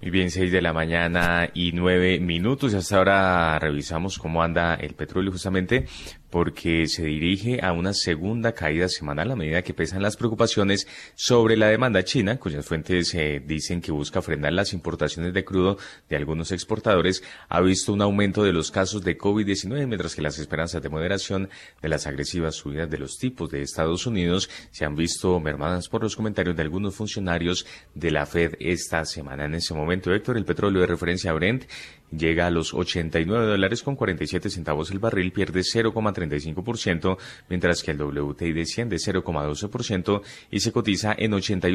Muy bien, 6 de la mañana y 9 minutos. Hasta ahora revisamos cómo anda el petróleo justamente porque se dirige a una segunda caída semanal a medida que pesan las preocupaciones sobre la demanda china, cuyas fuentes dicen que busca frenar las importaciones de crudo de algunos exportadores. Ha visto un aumento de los casos de COVID-19, mientras que las esperanzas de moderación de las agresivas subidas de los tipos de Estados Unidos se han visto mermadas por los comentarios de algunos funcionarios de la Fed esta semana. En ese momento, Héctor, el petróleo de referencia Brent llega a los $89.47 el barril, pierde 0,35%, mientras que el WTI desciende 0,12% y se cotiza en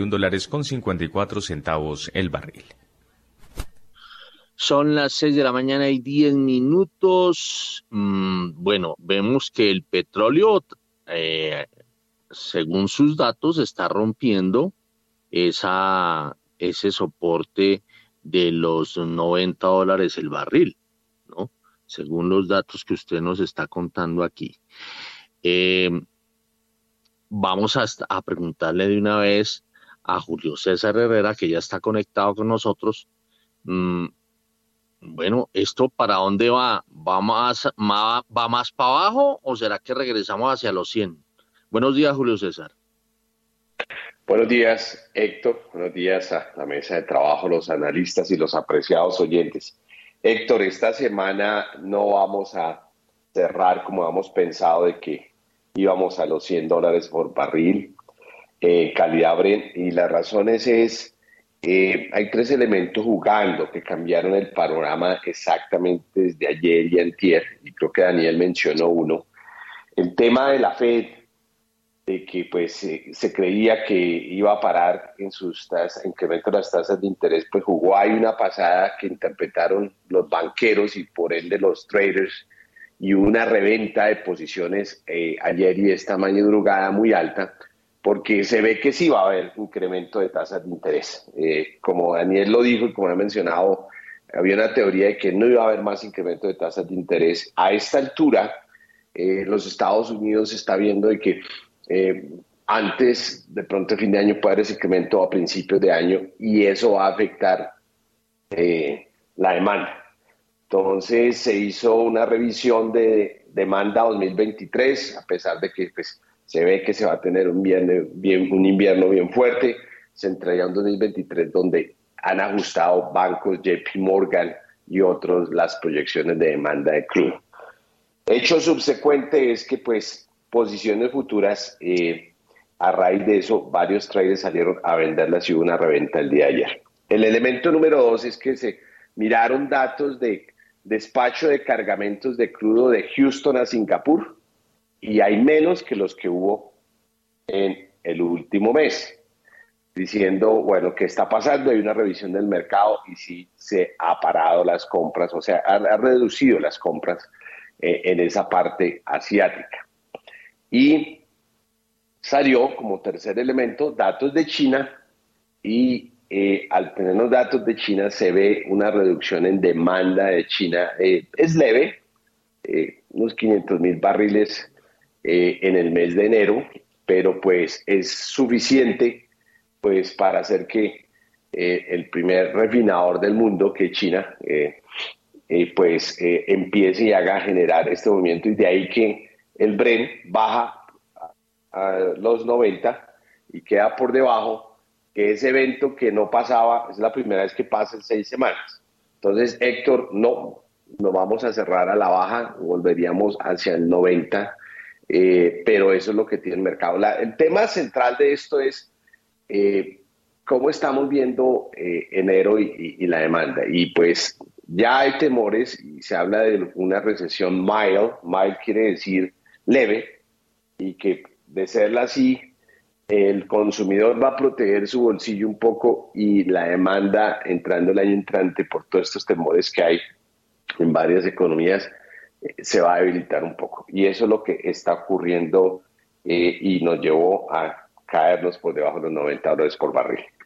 $81.54 el barril. Son las 6 de la mañana y 10 minutos. Bueno, vemos que el petróleo, según sus datos, está rompiendo ese soporte de los $90 el barril, ¿no? Según los datos que usted nos está contando aquí. Vamos a preguntarle de una vez a Julio César Herrera, que ya está conectado con nosotros. Bueno, ¿esto para dónde va? ¿Va más para abajo o será que regresamos hacia los 100? Buenos días, Julio César. Buenos días, Héctor. Buenos días a la mesa de trabajo, los analistas y los apreciados oyentes. Héctor, esta semana no vamos a cerrar como habíamos pensado de que íbamos a los $100 por barril, calidad Brent, y las razones hay tres elementos jugando que cambiaron el panorama exactamente desde ayer y antier, y creo que Daniel mencionó uno. El tema de la Fed, de que pues se creía que iba a parar en sus incremento de las tasas de interés, pues jugó ahí una pasada que interpretaron los banqueros y por ende los traders, y una reventa de posiciones ayer y esta madrugada muy alta, porque se ve que sí va a haber incremento de tasas de interés. Como Daniel lo dijo y como he mencionado, había una teoría de que no iba a haber más incremento de tasas de interés. A esta altura, los Estados Unidos está viendo de que antes, de pronto, a fin de año puede haber ese incremento a principios de año y eso va a afectar la demanda. Entonces se hizo una revisión de demanda 2023, a pesar de que pues, se ve que se va a tener un invierno bien fuerte. Se entrega un 2023 donde han ajustado bancos, JP Morgan y otros las proyecciones de demanda de crudo. Hecho subsecuente es que pues posiciones futuras, a raíz de eso, varios traders salieron a venderlas y hubo una reventa el día de ayer. El elemento número 2 es que se miraron datos de despacho de cargamentos de crudo de Houston a Singapur y hay menos que los que hubo en el último mes, diciendo, bueno, ¿qué está pasando? Hay una revisión del mercado y sí se ha parado las compras, o sea, ha reducido las compras en esa parte asiática. Y salió como tercer elemento datos de China y al tener los datos de China se ve una reducción en demanda de China. Es leve, unos 500,000 barriles en el mes de enero, pero pues es suficiente pues para hacer que el primer refinador del mundo, que es China, empiece y haga generar este movimiento, y de ahí que el Brent baja a los 90 y queda por debajo, que ese evento que no pasaba, es la primera vez que pasa en 6 semanas. Entonces, Héctor, no vamos a cerrar a la baja, volveríamos hacia el 90, pero eso es lo que tiene el mercado. El tema central de esto es cómo estamos viendo enero y la demanda. Y pues ya hay temores y se habla de una recesión mild quiere decir leve, y que de serla así, el consumidor va a proteger su bolsillo un poco y la demanda entrando el año entrante por todos estos temores que hay en varias economías se va a debilitar un poco. Y eso es lo que está ocurriendo y nos llevó a caernos por debajo de los $90 por barril.